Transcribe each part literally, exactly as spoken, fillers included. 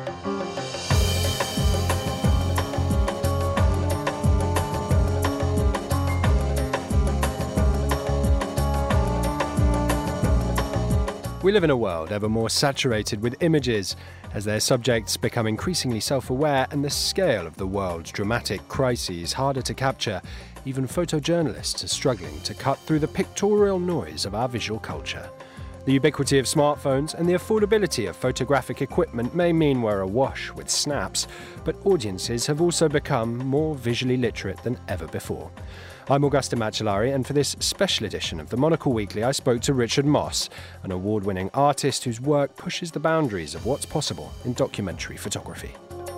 We live in a world ever more saturated with images, as their subjects become increasingly self-aware and the scale of the world's dramatic crises harder to capture. Even photojournalists are struggling to cut through the pictorial noise of our visual culture. The ubiquity of smartphones and the affordability of photographic equipment may mean we're awash with snaps, but audiences have also become more visually literate than ever before. I'm Augustin Macellari, and for this special edition of the Monocle Weekly, I spoke to Richard Moss, an award-winning artist whose work pushes the boundaries of what's possible in documentary photography.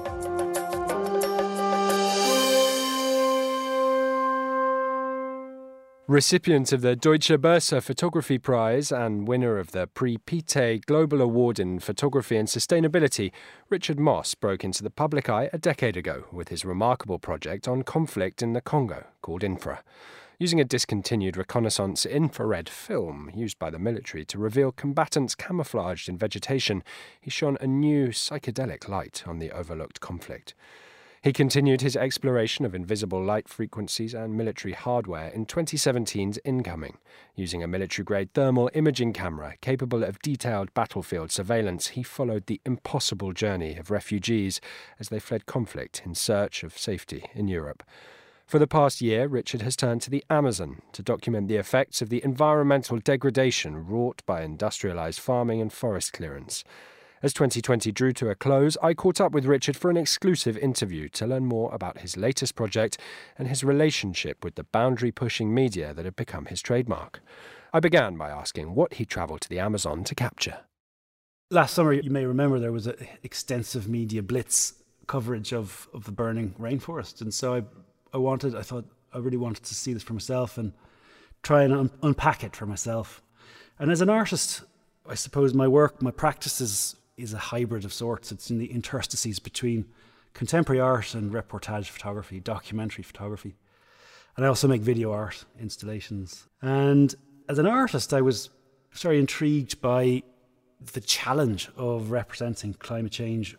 Recipient of the Deutsche Börse Photography Prize and winner of the Prix Pictet Global Award in Photography and Sustainability, Richard Moss broke into the public eye a decade ago with his remarkable project on conflict in the Congo called Infra. Using a discontinued reconnaissance infrared film used by the military to reveal combatants camouflaged in vegetation, he shone a new psychedelic light on the overlooked conflict. He continued his exploration of invisible light frequencies and military hardware in twenty seventeen's Incoming. Using a military-grade thermal imaging camera capable of detailed battlefield surveillance, he followed the impossible journey of refugees as they fled conflict in search of safety in Europe. For the past year, Richard has turned to the Amazon to document the effects of the environmental degradation wrought by industrialised farming and forest clearance. As twenty twenty drew to a close, I caught up with Richard for an exclusive interview to learn more about his latest project and his relationship with the boundary-pushing media that had become his trademark. I began by asking what he travelled to the Amazon to capture. Last summer, you may remember, there was an extensive media blitz coverage of, of the burning rainforest. And so I, I wanted, I thought, I really wanted to see this for myself and try and un- unpack it for myself. And as an artist, I suppose my work, my practice is is a hybrid of sorts. It's in the interstices between contemporary art and reportage photography, documentary photography. And I also make video art installations. And as an artist, I was very intrigued by the challenge of representing climate change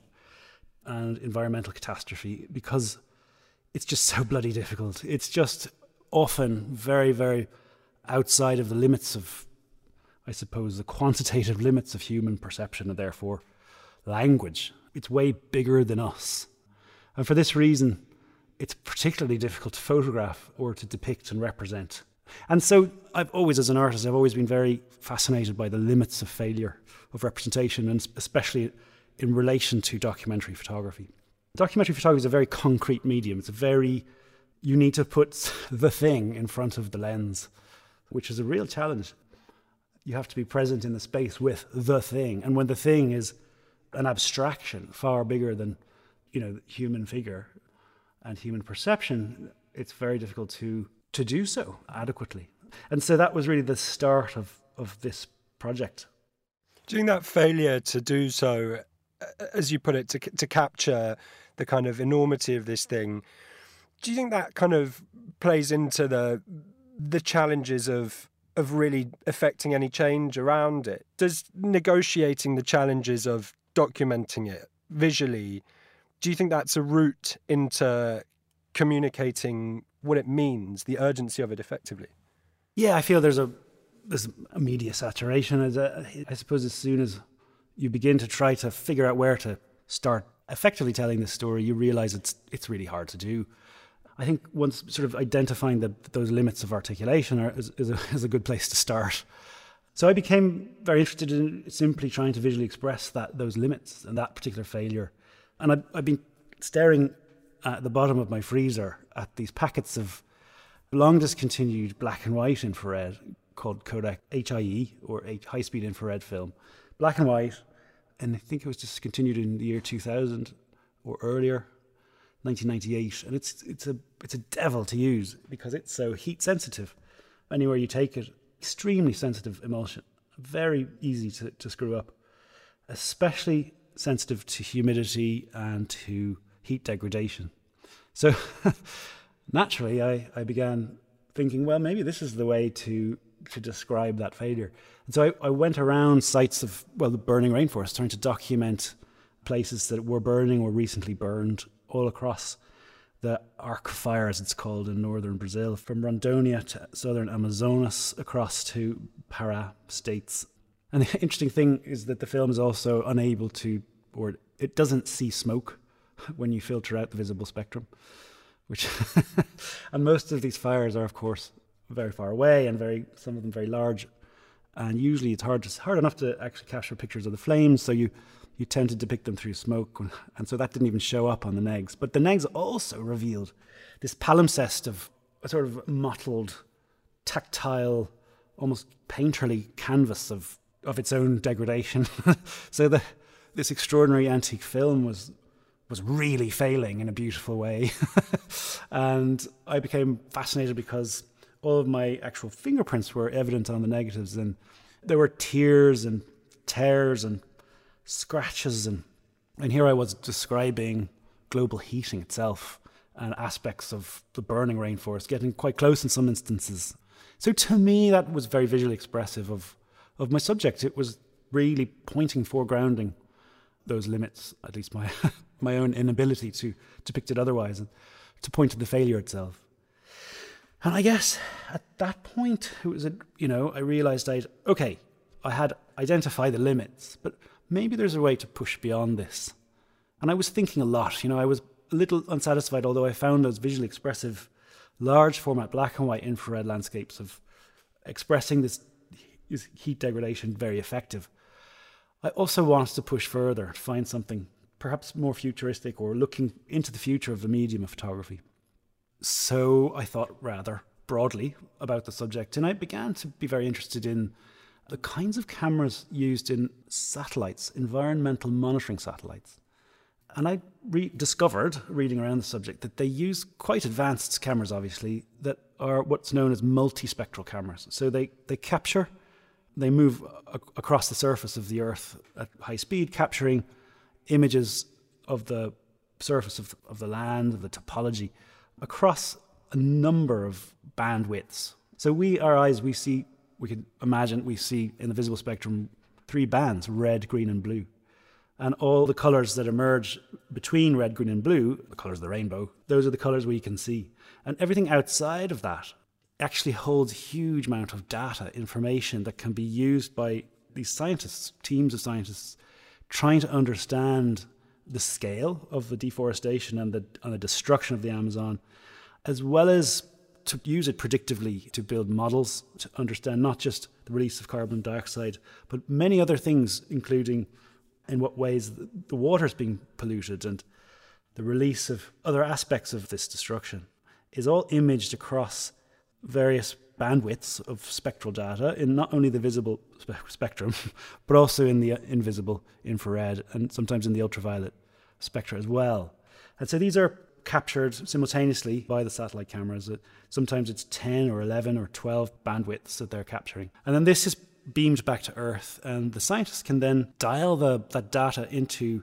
and environmental catastrophe, because it's just so bloody difficult. It's just often very, very outside of the limits of, I suppose, the quantitative limits of human perception and therefore language. It's way bigger than us. And for this reason, it's particularly difficult to photograph or to depict and represent. And so I've always, as an artist, I've always been very fascinated by the limits of failure of representation, and especially in relation to documentary photography. Documentary photography is a very concrete medium. It's a very, you need to put the thing in front of the lens, which is a real challenge. You have to be present in the space with the thing. And when the thing is an abstraction far bigger than, you know, human figure and human perception, it's very difficult to, to do so adequately. And so that was really the start of, of this project. Do you think that failure to do so, as you put it, to to capture the kind of enormity of this thing, do you think that kind of plays into the the challenges of of really affecting any change around it? Does negotiating the challenges of documenting it visually, do you think that's a route into communicating what it means, the urgency of it effectively? Yeah, I feel there's a there's a media saturation. As a, I suppose as soon as you begin to try to figure out where to start effectively telling this story, you realise it's it's really hard to do. I think once sort of identifying the, those limits of articulation are, is, is, a, is a good place to start. So I became very interested in simply trying to visually express that those limits and that particular failure. And I've, I've been staring at the bottom of my freezer at these packets of long discontinued black and white infrared called Kodak H I E, or high-speed infrared film. Black and white, and I think it was discontinued in the year two thousand or earlier. nineteen ninety-eight, and it's it's a it's a devil to use because it's so heat sensitive. Anywhere you take it, extremely sensitive emulsion, very easy to, to screw up, especially sensitive to humidity and to heat degradation. So naturally, I, I began thinking, well, maybe this is the way to to describe that failure. And so I, I went around sites of, well, the burning rainforest, trying to document places that were burning or recently burned all across the Arc of Fire, as it's called, in northern Brazil, from Rondônia to southern Amazonas across to Pará states. And the interesting thing is that the film is also unable to, or it doesn't see smoke when you filter out the visible spectrum, which, and most of these fires are, of course, very far away and very, some of them very large. And usually it's hard, to, hard enough to actually capture pictures of the flames, so you, you tend to depict them through smoke, and so that didn't even show up on the negs. But the negs also revealed this palimpsest of a sort of mottled, tactile, almost painterly canvas of, of its own degradation. So the, this extraordinary antique film was was really failing in a beautiful way. And I became fascinated because all of my actual fingerprints were evident on the negatives, and there were tears and tears and scratches, and and here I was describing global heating itself and aspects of the burning rainforest, getting quite close in some instances. So to me, that was very visually expressive of of my subject. It was really pointing, foregrounding those limits, at least my my own inability to depict it otherwise, and to point to the failure itself. And I guess at that point, it was a, you know, I realized I'd, okay, I had identified the limits, but maybe there's a way to push beyond this. And I was thinking a lot, you know, I was a little unsatisfied, although I found those visually expressive, large format black and white infrared landscapes of expressing this, this heat degradation very effective. I also wanted to push further, find something perhaps more futuristic or looking into the future of the medium of photography. So I thought rather broadly about the subject, and I began to be very interested in the kinds of cameras used in satellites, environmental monitoring satellites. And I re- discovered, reading around the subject, that they use quite advanced cameras, obviously, that are what's known as multispectral cameras. So they, they capture, they move a- across the surface of the Earth at high speed, capturing images of the surface of, of the land, of the topology, across a number of bandwidths. So we, our eyes, we see, we can imagine, we see in the visible spectrum three bands, red, green and blue. And all the colours that emerge between red, green and blue, the colours of the rainbow, those are the colours we can see. And everything outside of that actually holds a huge amount of data, information that can be used by these scientists, teams of scientists, trying to understand the scale of the deforestation and the, and the destruction of the Amazon, as well as to use it predictively to build models to understand not just the release of carbon dioxide, but many other things, including in what ways the water is being polluted and the release of other aspects of this destruction is all imaged across various bandwidths of spectral data in not only the visible spe- spectrum, but also in the invisible infrared and sometimes in the ultraviolet spectra as well. And so these are captured simultaneously by the satellite cameras. Sometimes it's ten or eleven or twelve bandwidths that they're capturing. And then this is beamed back to Earth, and the scientists can then dial the, that data into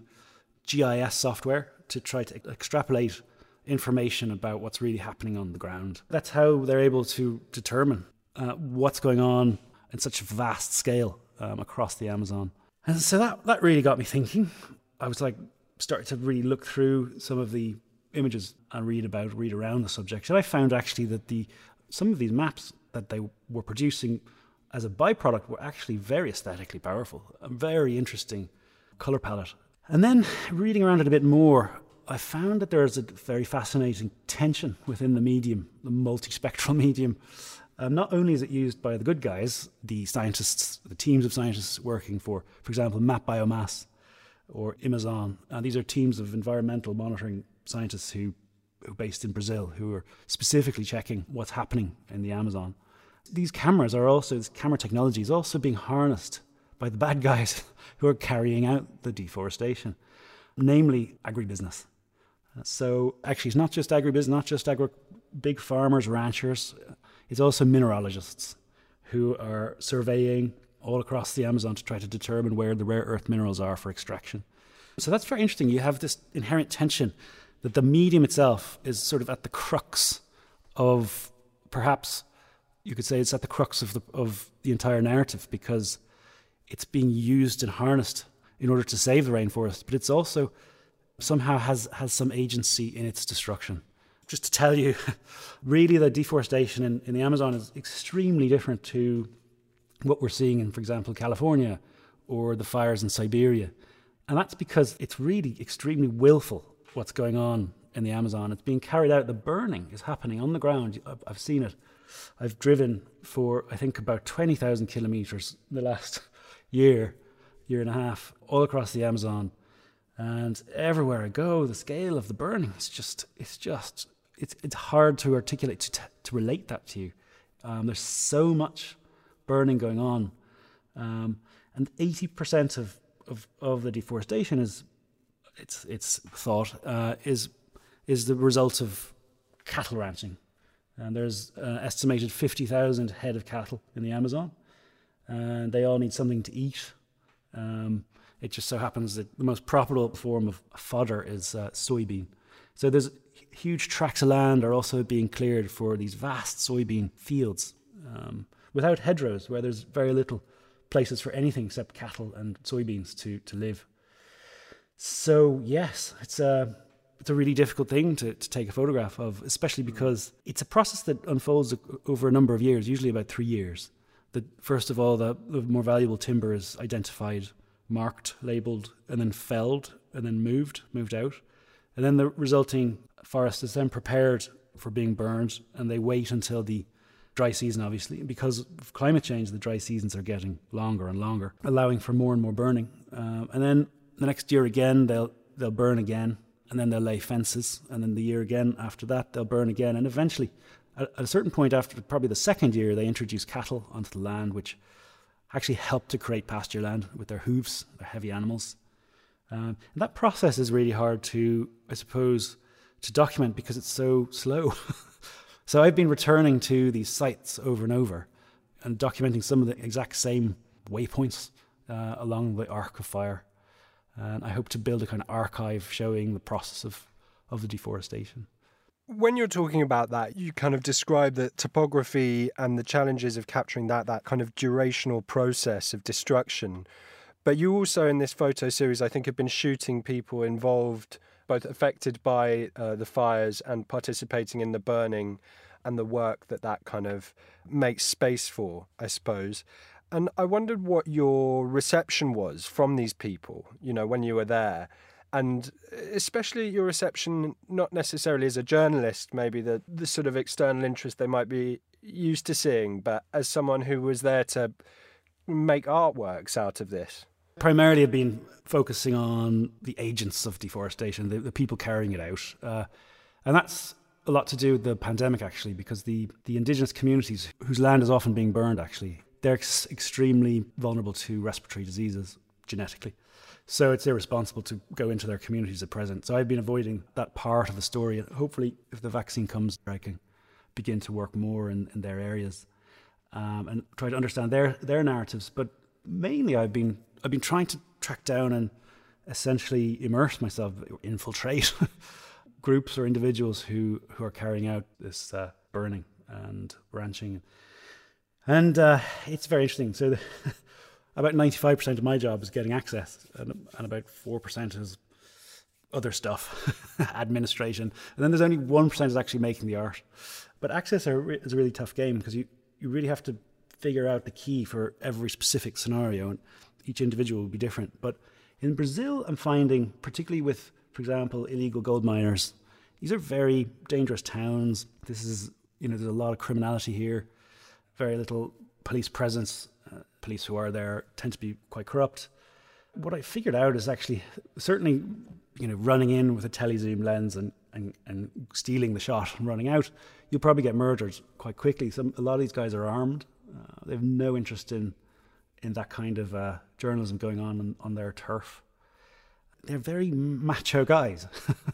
G I S software to try to extrapolate information about what's really happening on the ground. That's how they're able to determine uh, what's going on in such a vast scale um, across the Amazon. And so that, that really got me thinking. I was like, started to really look through some of the images and read about, read around the subject. And I found actually that the some of these maps that they were producing as a byproduct were actually very aesthetically powerful, a very interesting colour palette. And then reading around it a bit more, I found that there is a very fascinating tension within the medium, the multispectral medium. Um, not only is it used by the good guys, the scientists, the teams of scientists working for, for example, Map Biomass or Amazon. Uh, these are teams of environmental monitoring scientists who, who are based in Brazil, who are specifically checking what's happening in the Amazon. These cameras are also, this camera technology is also being harnessed by the bad guys who are carrying out the deforestation, namely agribusiness. So actually it's not just agribusiness, not just agri- big farmers, ranchers, it's also mineralogists who are surveying all across the Amazon to try to determine where the rare earth minerals are for extraction. So that's very interesting. You have this inherent tension that the medium itself is sort of at the crux of, perhaps you could say it's at the crux of the of the entire narrative, because it's being used and harnessed in order to save the rainforest, but it's also somehow has, has some agency in its destruction. Just to tell you, really the deforestation in, in the Amazon is extremely different to what we're seeing in, for example, California or the fires in Siberia. And that's because it's really extremely willful what's going on in the Amazon. It's being carried out. The burning is happening on the ground. I've, I've seen it. I've driven for, I think, about twenty thousand kilometers in the last year, year and a half, all across the Amazon. And everywhere I go, the scale of the burning, it's just, it's just, it's it's hard to articulate, to, t- to relate that to you. Um, there's so much burning going on. Um, and eighty percent of, of, of the deforestation is, it's it's thought, uh, is is the result of cattle ranching. And there's uh, estimated fifty thousand head of cattle in the Amazon, and they all need something to eat. Um, it just so happens that the most profitable form of fodder is uh, soybean. So there's huge tracts of land are also being cleared for these vast soybean fields um, without hedgerows, where there's very little places for anything except cattle and soybeans to, to live. So yes, it's a it's a really difficult thing to, to take a photograph of, especially because it's a process that unfolds over a number of years, usually about three years. That first of all, the, the more valuable timber is identified, marked, labelled, and then felled, and then moved, moved out. And then the resulting forest is then prepared for being burned, and they wait until the dry season, obviously. Because of climate change, the dry seasons are getting longer and longer, allowing for more and more burning. Um, and then the next year again, they'll they'll burn again, and then they'll lay fences, and then the year again after that, they'll burn again. And eventually, at, at a certain point after probably the second year, they introduce cattle onto the land, which actually help to create pasture land with their hooves, their heavy animals. Um, and that process is really hard to, I suppose, to document because it's so slow. So I've been returning to these sites over and over and documenting some of the exact same waypoints uh, along the arc of fire. And I hope to build a kind of archive showing the process of, of the deforestation. When you're talking about that, you kind of describe the topography and the challenges of capturing that, that kind of durational process of destruction. But you also, in this photo series, I think have been shooting people involved, both affected by uh, the fires and participating in the burning and the work that that kind of makes space for, I suppose. And I wondered what your reception was from these people, you know, when you were there. And especially your reception, not necessarily as a journalist, maybe the, the sort of external interest they might be used to seeing, but as someone who was there to make artworks out of this. Primarily I've been focusing on the agents of deforestation, the, the people carrying it out. Uh, and that's a lot to do with the pandemic, actually, because the, the indigenous communities whose land is often being burned, actually, they're ex- extremely vulnerable to respiratory diseases genetically. So it's irresponsible to go into their communities at present. So I've been avoiding that part of the story. And hopefully, if the vaccine comes, I can begin to work more in, in their areas um, and try to understand their their narratives. But mainly, I've been I've been trying to track down and essentially immerse myself, infiltrate groups or individuals who, who are carrying out this uh, burning and ranching. And uh, it's very interesting. So the about ninety-five percent of my job is getting access, and, and about four percent is other stuff, administration. And then there's only one percent is actually making the art. But access are, is a really tough game because you, you really have to figure out the key for every specific scenario, and each individual will be different. But in Brazil, I'm finding, particularly with, for example, illegal gold miners, these are very dangerous towns. This is, you know, there's a lot of criminality here, very little police presence. Uh, police who are there tend to be quite corrupt. What I figured out is actually certainly, you know, running in with a telezoom lens and, and, and stealing the shot and running out, you'll probably get murdered quite quickly. Some, a lot of these guys are armed. Uh, they have no interest in in that kind of uh, journalism going on, on on their turf. They're very macho guys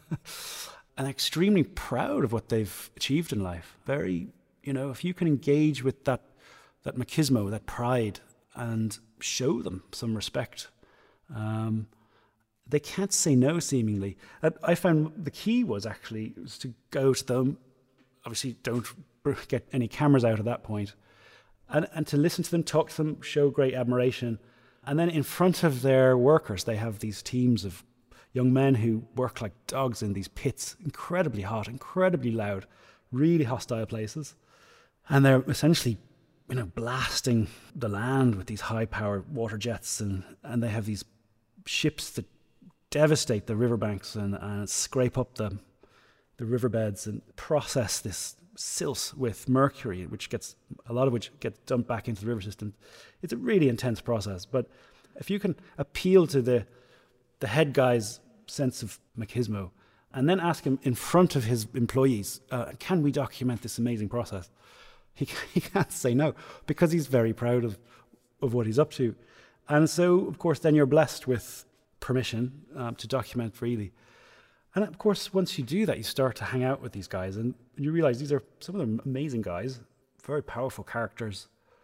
and extremely proud of what they've achieved in life. Very, you know, if you can engage with that that machismo, that pride, and show them some respect, um, they can't say no, seemingly. And I found the key was actually was to go to them. Obviously, don't get any cameras out at that point, and and to listen to them, talk to them, show great admiration, And then in front of their workers, they have these teams of young men who work like dogs in these pits, incredibly hot, incredibly loud, really hostile places. And they're essentially, you know, blasting the land with these high-powered water jets, and, and they have these ships that devastate the riverbanks and, and scrape up the the riverbeds and process this silt with mercury, which gets a lot of which gets dumped back into the river system. It's a really intense process. But if you can appeal to the the head guy's sense of machismo, and then ask him in front of his employees, uh, can we document this amazing process? He he can't say no, because he's very proud of of what he's up to. And so, of course, then you're blessed with permission um, to document freely. And of course, once you do that, you start to hang out with these guys, and you realize these are some of them amazing guys, very powerful characters.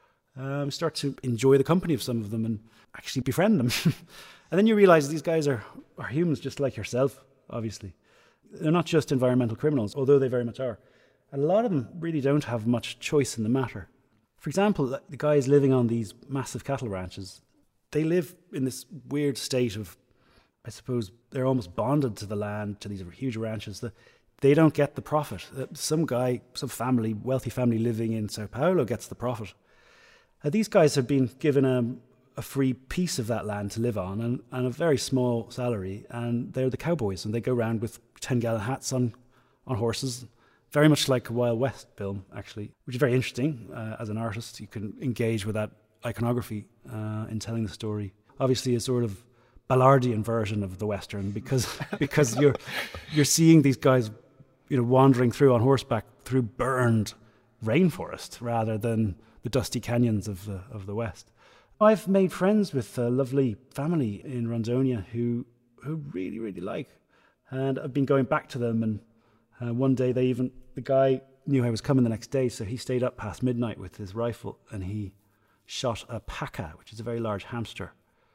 Um, start to enjoy the company of some of them and actually befriend them. And then you realize these guys are, are humans just like yourself, obviously. They're not just environmental criminals, although they very much are. And a lot of them really don't have much choice in the matter. For example, the guys living on these massive cattle ranches, they live in this weird state of, I suppose, they're almost bonded to the land, to these huge ranches. That they don't get the profit. Some guy, some family, wealthy family living in Sao Paulo gets the profit. Uh, these guys have been given a, a free piece of that land to live on, and, and a very small salary, and they're the cowboys, and they go around with ten-gallon hats on, on horses, very much like a Wild West film, actually, which is very interesting. Uh, as an artist, you can engage with that iconography uh, in telling the story. Obviously, a sort of Ballardian version of the Western, because because you're you're seeing these guys, you know, wandering through on horseback through burned rainforest rather than the dusty canyons of the of the West. I've made friends with a lovely family in Rondonia who who really really like, and I've been going back to them. And uh, one day they even the guy knew I was coming the next day, so he stayed up past midnight with his rifle and he shot a paca, which is a very large hamster.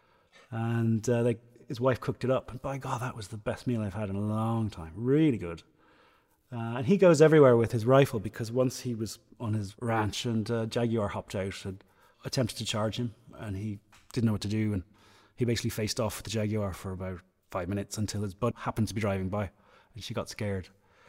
And uh, they, his wife cooked it up, and by God, that was the best meal I've had in a long time. Really good. Uh, and he goes everywhere with his rifle, because once he was on his ranch and uh, Jaguar hopped out and attempted to charge him, and he didn't know what to do, and he basically faced off with the Jaguar for about five minutes until his bud happened to be driving by, and she got scared.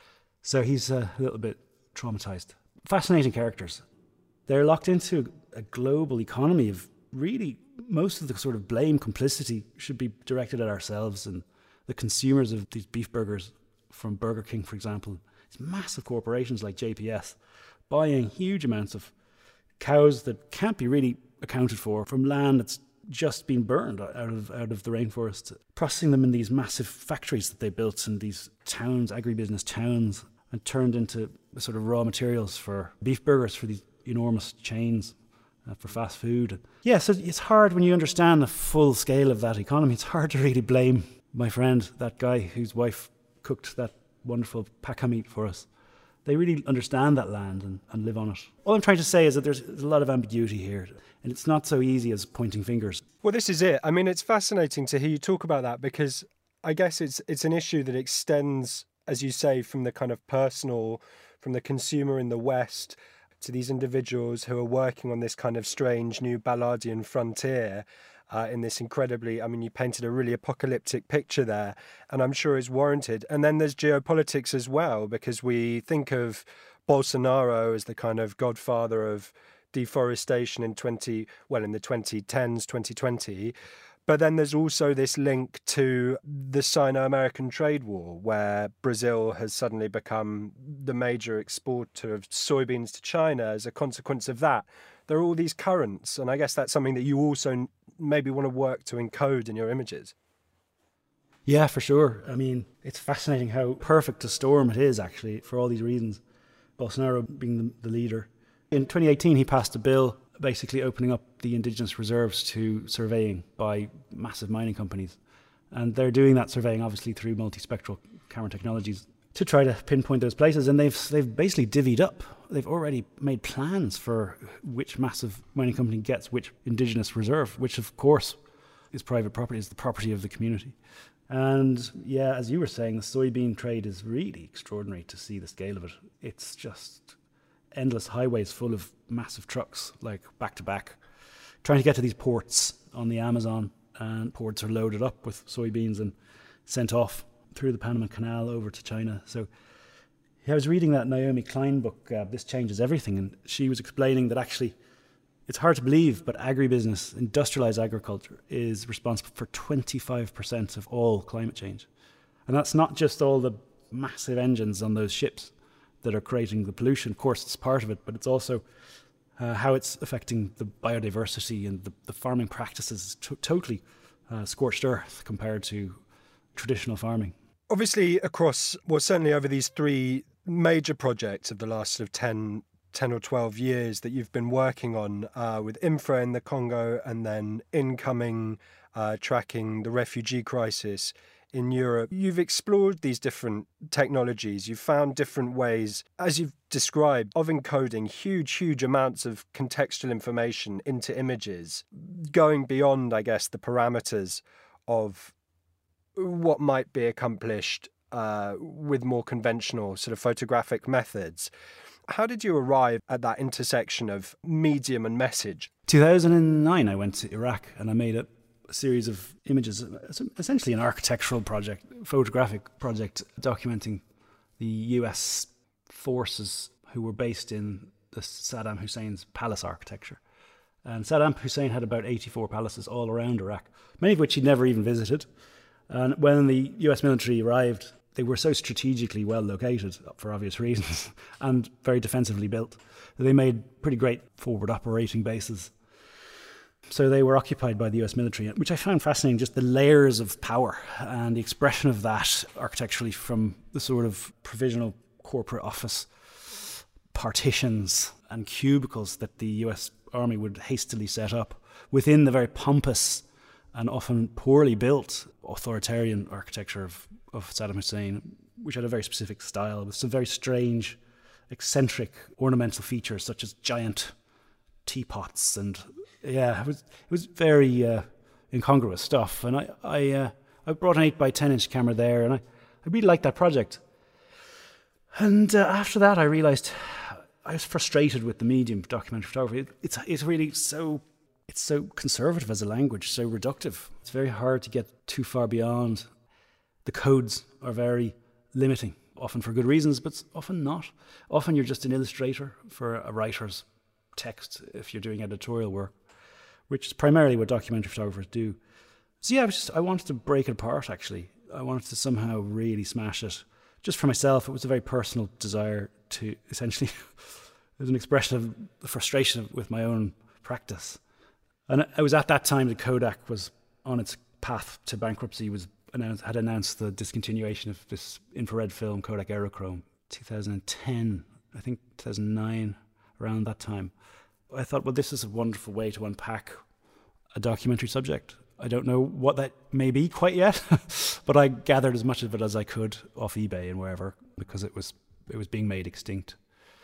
So he's uh, a little bit traumatized. Fascinating characters. They're locked into a global economy of really, most of the sort of blame, complicity should be directed at ourselves and the consumers of these beef burgers from Burger King, for example. These massive corporations like J P S buying huge amounts of cows that can't be really accounted for from land that's just been burned out of out of the rainforest, processing them in these massive factories that they built in these towns, agribusiness towns, and turned into sort of raw materials for beef burgers for these enormous chains. Uh, for fast food. Yeah, so it's hard when you understand the full scale of that economy. It's hard to really blame my friend, that guy whose wife cooked that wonderful paca meat for us. They really understand that land and, and live on it. All I'm trying to say is that there's, there's a lot of ambiguity here, and it's not so easy as pointing fingers. Well, this is it. I mean, it's fascinating to hear you talk about that, because I guess it's it's an issue that extends, as you say, from the kind of personal, from the consumer in the West, to these individuals who are working on this kind of strange new Ballardian frontier uh, in this incredibly, I mean, you painted a really apocalyptic picture there, and I'm sure is warranted. And then there's geopolitics as well, because we think of Bolsonaro as the kind of godfather of deforestation in twenty, well, in the twenty tens, twenty twenty. But then there's also this link to the Sino-American trade war, where Brazil has suddenly become the major exporter of soybeans to China as a consequence of that. There are all these currents, and I guess that's something that you also maybe want to work to encode in your images. Yeah, for sure. I mean, it's fascinating how perfect a storm it is, actually, for all these reasons. Bolsonaro being the, the leader. In twenty eighteen, he passed a bill basically opening up the indigenous reserves to surveying by massive mining companies. And they're doing that surveying, obviously, through multispectral camera technologies to try to pinpoint those places. And they've they've basically divvied up. They've already made plans for which massive mining company gets which indigenous reserve, which, of course, is private property, is the property of the community. And, yeah, as you were saying, the soybean trade is really extraordinary to see the scale of it. It's just endless highways full of massive trucks, like back to back, trying to get to these ports. on the Amazon, and ports are loaded up with soybeans and sent off through the Panama Canal over to China. So I was reading that Naomi Klein book, uh, This Changes Everything, and she was explaining that actually it's hard to believe, but agribusiness, industrialized agriculture, is responsible for twenty-five percent of all climate change. And that's not just all the massive engines on those ships that are creating the pollution. Of course, it's part of it, but it's also uh, how it's affecting the biodiversity and the, the farming practices. To- totally uh, scorched earth compared to traditional farming. Obviously, across, well, certainly over these three major projects of the last sort of ten, ten or twelve years that you've been working on uh, with INFRA in the Congo, and then incoming uh, tracking the refugee crisis in Europe, you've explored these different technologies. You've found different ways, as you've described, of encoding huge, huge amounts of contextual information into images, going beyond, I guess, the parameters of what might be accomplished uh, with more conventional sort of photographic methods. How did you arrive at that intersection of medium and message? two thousand nine, I went to Iraq and I made a series of images, essentially an architectural project, photographic project, documenting the U S forces who were based in the Saddam Hussein's palace architecture. And Saddam Hussein had about eighty-four palaces all around Iraq, many of which he'd never even visited. And when the U S military arrived, they were so strategically well located, for obvious reasons, and very defensively built, that they made pretty great forward operating bases. So they were occupied by the U S military, which I found fascinating, just the layers of power and the expression of that architecturally from the sort of provisional corporate office partitions and cubicles that the U S Army would hastily set up within the very pompous and often poorly built authoritarian architecture of, of Saddam Hussein, which had a very specific style with some very strange, eccentric ornamental features such as giant teapots, and yeah, it was it was very uh, incongruous stuff. And I I, uh, I brought an eight by ten inch camera there, and I, I really liked that project. And uh, after that, I realised I was frustrated with the medium of documentary photography. It, it's it's really so it's so conservative as a language, so reductive. It's very hard to get too far beyond. The codes are very limiting, often for good reasons, but often not. Often you're just an illustrator for a writer's text if you're doing editorial work, which is primarily what documentary photographers do. So yeah, I was just I wanted to break it apart, actually. I wanted to somehow really smash it. Just for myself, it was a very personal desire to essentially, it was an expression of the frustration with my own practice. And it was at that time that Kodak was on its path to bankruptcy, was announced, had announced the discontinuation of this infrared film, Kodak Aerochrome, two thousand ten, I think two thousand nine, around that time. I thought, well, this is a wonderful way to unpack a documentary subject. I don't know what that may be quite yet, but I gathered as much of it as I could off eBay and wherever, because it was it was being made extinct.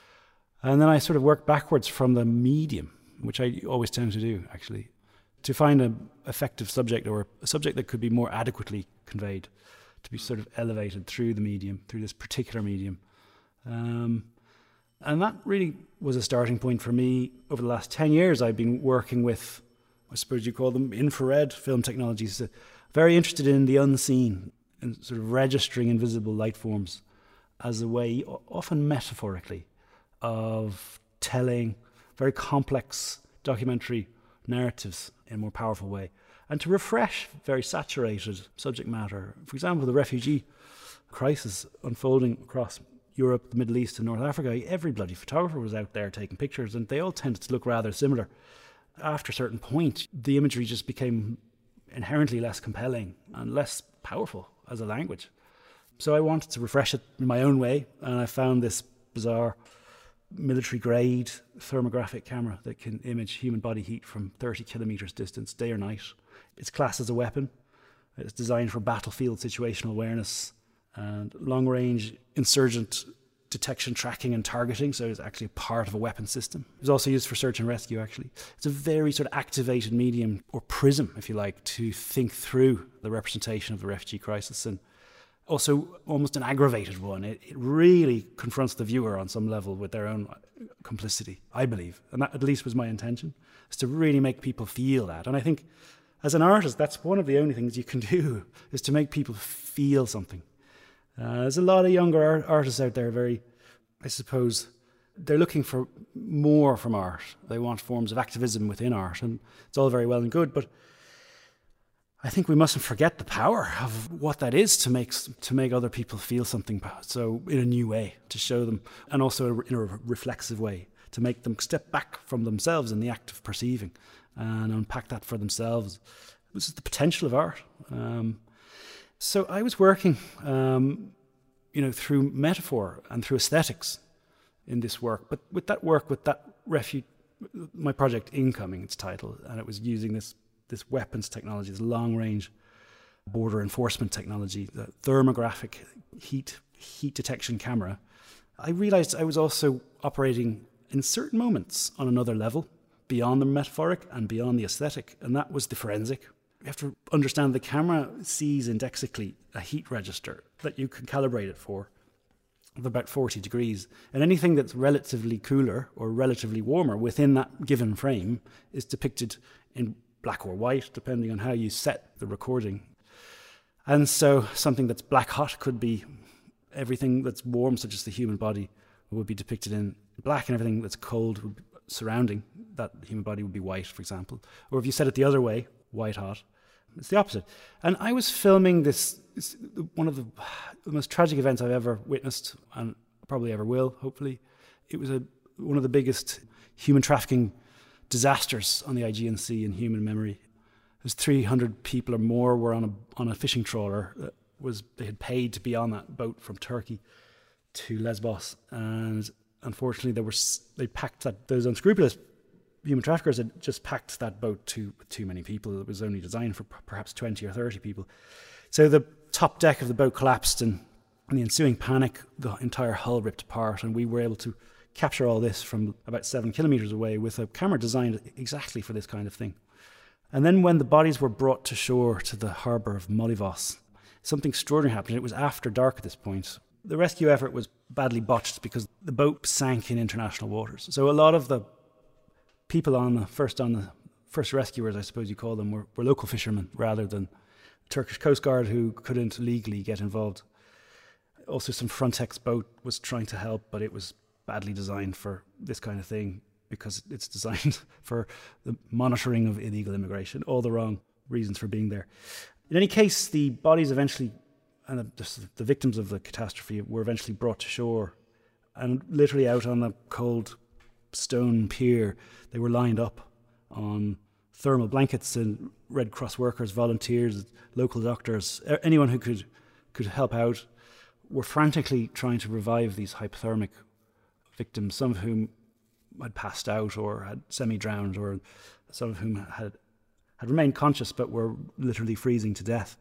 And then I sort of worked backwards from the medium, which I always tend to do, actually, to find an effective subject, or a subject that could be more adequately conveyed, to be sort of elevated through the medium, through this particular medium. Um, and that really was a starting point for me. Over the last ten years, I've been working with, I suppose you call them infrared film technologies, uh, very interested in the unseen and sort of registering invisible light forms as a way, often metaphorically, of telling very complex documentary narratives in a more powerful way, and to refresh very saturated subject matter. For example, the refugee crisis unfolding across Europe, the Middle East and North Africa, every bloody photographer was out there taking pictures, and they all tended to look rather similar. After a certain point, the imagery just became inherently less compelling and less powerful as a language. So I wanted to refresh it in my own way, and I found this bizarre military-grade thermographic camera that can image human body heat from thirty kilometres distance, day or night. It's classed as a weapon. It's designed for battlefield situational awareness and long-range insurgent detection, tracking and targeting, so it's actually part of a weapon system. It was also used for search and rescue, actually. It's a very sort of activated medium, or prism, if you like, to think through the representation of the refugee crisis, and also almost an aggravated one. It, it really confronts the viewer on some level with their own complicity, I believe. And that at least was my intention, is to really make people feel that. And I think as an artist, that's one of the only things you can do, is to make people feel something. Uh, there's a lot of younger art- artists out there, very, I suppose, they're looking for more from art. They want forms of activism within art, and it's all very well and good, but I think we mustn't forget the power of what that is to make to make other people feel something, so in a new way, to show them, and also in a reflexive way, to make them step back from themselves in the act of perceiving and unpack that for themselves. This is the potential of art. Um, so I was working, um, you know, through metaphor and through aesthetics in this work, but with that work, with that refu- my project Incoming, its title, and it was using this this weapons technology, this long-range border enforcement technology, the thermographic heat heat detection camera. I realized I was also operating in certain moments on another level, beyond the metaphoric and beyond the aesthetic, and that was the forensic. You have to understand the camera sees indexically a heat register that you can calibrate it for of about forty degrees, and anything that's relatively cooler or relatively warmer within that given frame is depicted in black or white, depending on how you set the recording. And so something that's black hot could be everything that's warm, such as the human body, would be depicted in black, and everything that's cold would be surrounding that human body would be white, for example. Or if you set it the other way, white hot, it's the opposite. And I was filming this, this one of the, the most tragic events I've ever witnessed, and probably ever will, hopefully. It was a one of the biggest human trafficking disasters on the Aegean Sea in human memory. There's three hundred people or more were on a on a fishing trawler that was they had paid to be on that boat from Turkey to Lesbos, and unfortunately they were they packed that those unscrupulous human traffickers had just packed that boat to with too many people. It was only designed for p- perhaps twenty or thirty people. So the top deck of the boat collapsed, and in the ensuing panic, the entire hull ripped apart, and we were able to capture all this from about seven kilometers away with a camera designed exactly for this kind of thing. And then when the bodies were brought to shore to the harbour of Molivos, something extraordinary happened. It was after dark at this point. The rescue effort was badly botched because the boat sank in international waters. So a lot of the people on the first on the first rescuers, I suppose you call them, were, were local fishermen rather than Turkish Coast Guard, who couldn't legally get involved. Also, some Frontex boat was trying to help, but it was badly designed for this kind of thing because it's designed for the monitoring of illegal immigration, all the wrong reasons for being there. In any case, the bodies eventually, and the, the victims of the catastrophe were eventually brought to shore, and literally out on the cold stone pier, they were lined up on thermal blankets, and Red Cross workers, volunteers, local doctors, anyone who could could help out, were frantically trying to revive these hypothermic victims, some of whom had passed out or had semi-drowned, or some of whom had had remained conscious but were literally freezing to death.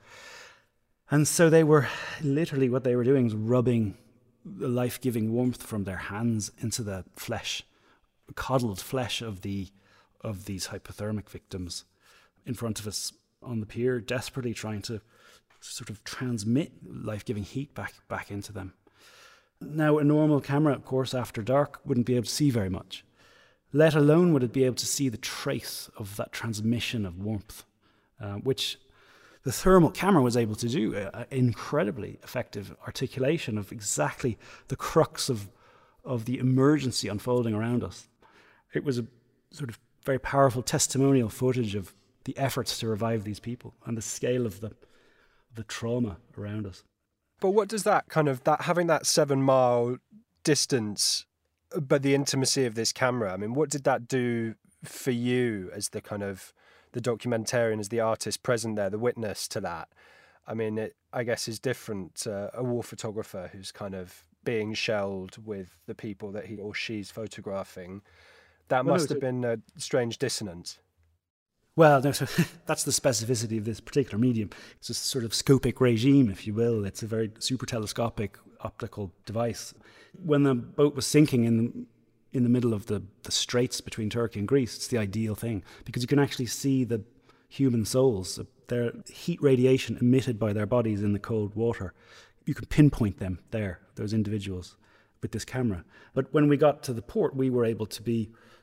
And so they were, literally what they were doing was rubbing the life-giving warmth from their hands into the flesh, coddled flesh of the of these hypothermic victims in front of us on the pier, desperately trying to sort of transmit life-giving heat back back into them. Now, a normal camera, of course, after dark, wouldn't be able to see very much, let alone would it be able to see the trace of that transmission of warmth, uh, which the thermal camera was able to do, uh, incredibly effective articulation of exactly the crux of, of the emergency unfolding around us. It was a sort of very powerful testimonial footage of the efforts to revive these people and the scale of the, the trauma around us. But what does that kind of, that having that seven mile distance, but the intimacy of this camera, I mean, what did that do for you as the kind of, the documentarian, as the artist present there, the witness to that? I mean, it, I guess, is different to a war photographer who's kind of being shelled with the people that he or she's photographing. That well, must no, have been a strange dissonance. Well, no, so that's the specificity of this particular medium. It's a sort of scopic regime, if you will. It's a very super telescopic optical device. When the boat was sinking in the, in the middle of the, the straits between Turkey and Greece, it's the ideal thing because you can actually see the human souls, their heat radiation emitted by their bodies in the cold water. You can pinpoint them there, those individuals, with this camera. But when we got to the port, we were able to be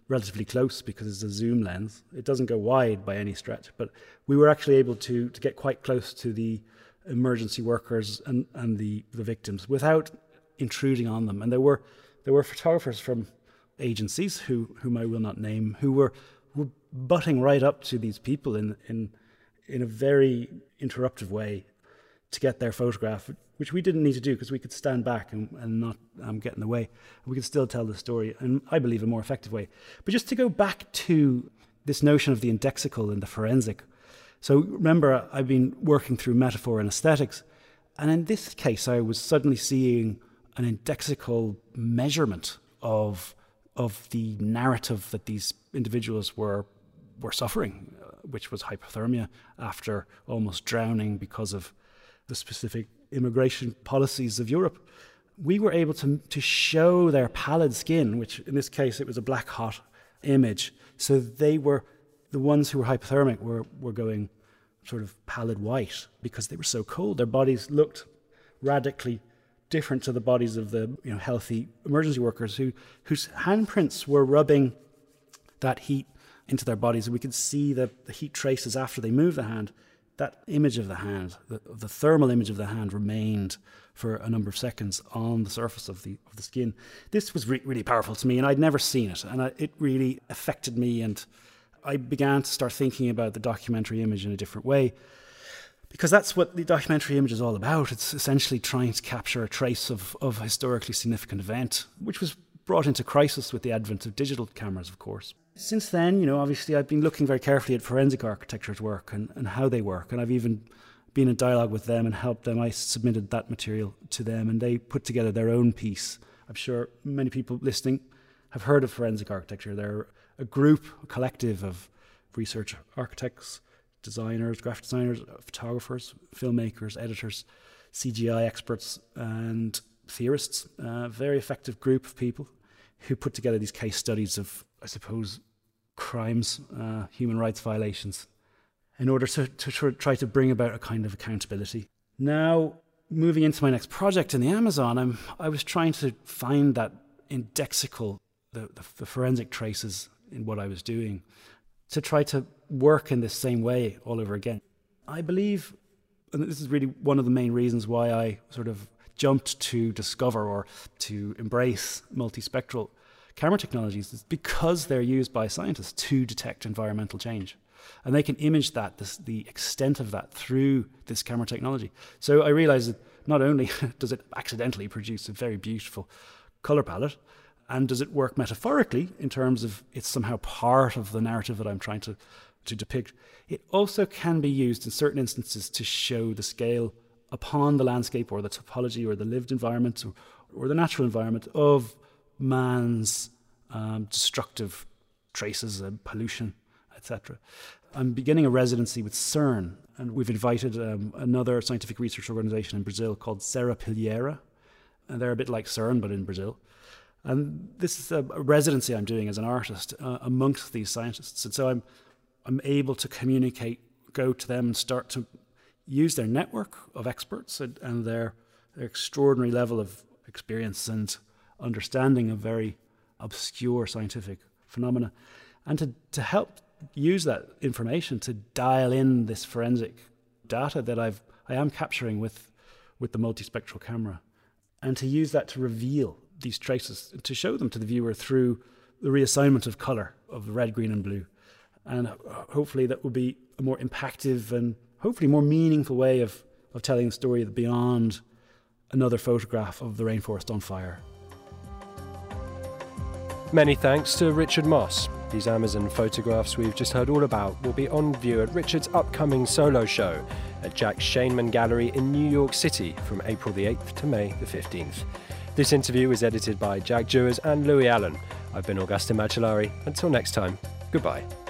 relatively close because it's a zoom lens. It doesn't go wide by any stretch, but we were actually able to to get quite close to the emergency workers and, and the, the victims without intruding on them. And there were there were photographers from agencies who whom I will not name who were, were butting right up to these people in in in a very interruptive way to get their photograph, which we didn't need to do because we could stand back and, and not um, get in the way. We could still tell the story, and I believe a more effective way. But just to go back to this notion of the indexical and the forensic. So remember, I've been working through metaphor and aesthetics, and in this case, I was suddenly seeing an indexical measurement of of the narrative that these individuals were were suffering, uh, which was hypothermia after almost drowning because of the specific immigration policies of Europe. We were able to to show their pallid skin, which in this case it was a black hot image. So they were, the ones who were hypothermic were, were going sort of pallid white because they were so cold. Their bodies looked radically different to the bodies of the you know healthy emergency workers who whose handprints were rubbing that heat into their bodies. And we could see the, the heat traces after they moved the hand. That image of the hand, the, the thermal image of the hand, remained for a number of seconds on the surface of the of the skin. This was re- really powerful to me, and I'd never seen it, and I, it really affected me. And I began to start thinking about the documentary image in a different way, because that's what the documentary image is all about. It's essentially trying to capture a trace of of a historically significant event, which was brought into crisis with the advent of digital cameras, of course. Since then, you know, obviously I've been looking very carefully at forensic architecture's work and, and how they work. And I've even been in dialogue with them and helped them. I submitted that material to them and they put together their own piece. I'm sure many people listening have heard of forensic architecture. They're a group, a collective of research architects, designers, graphic designers, photographers, filmmakers, editors, C G I experts, and theorists. A very effective group of people who put together these case studies of, I suppose, crimes, uh, human rights violations, in order to, to try to bring about a kind of accountability. Now, moving into my next project in the Amazon, I'm, I was trying to find that indexical, the, the, the forensic traces in what I was doing, to try to work in this same way all over again. I believe, and this is really one of the main reasons why I sort of jumped to discover or to embrace multispectral camera technologies, is because they're used by scientists to detect environmental change. And they can image that, this, the extent of that, through this camera technology. So I realized that not only does it accidentally produce a very beautiful color palette, and does it work metaphorically in terms of it's somehow part of the narrative that I'm trying to, to depict, it also can be used in certain instances to show the scale upon the landscape or the topology or the lived environment or, or the natural environment of man's um, destructive traces and pollution, et cetera. I'm beginning a residency with CERN, and we've invited um, another scientific research organization in Brazil called Serrapilheira, and they're a bit like CERN but in Brazil. And this is a, a residency I'm doing as an artist uh, amongst these scientists, and so I'm I'm able to communicate, go to them and start to use their network of experts and, and their, their extraordinary level of experience and understanding of very obscure scientific phenomena, and to, to help use that information to dial in this forensic data that I've I am capturing with with the multispectral camera, and to use that to reveal these traces, to show them to the viewer through the reassignment of color of the red, green and blue. And hopefully that will be a more impactful and hopefully more meaningful way of, of telling the story beyond another photograph of the rainforest on fire. Many thanks to Richard Moss. These Amazon photographs we've just heard all about will be on view at Richard's upcoming solo show at Jack Shainman Gallery in New York City from April the eighth to May the fifteenth. This interview was edited by Jack Jewers and Louis Allen. I've been Augustin Macellari. Until next time, goodbye.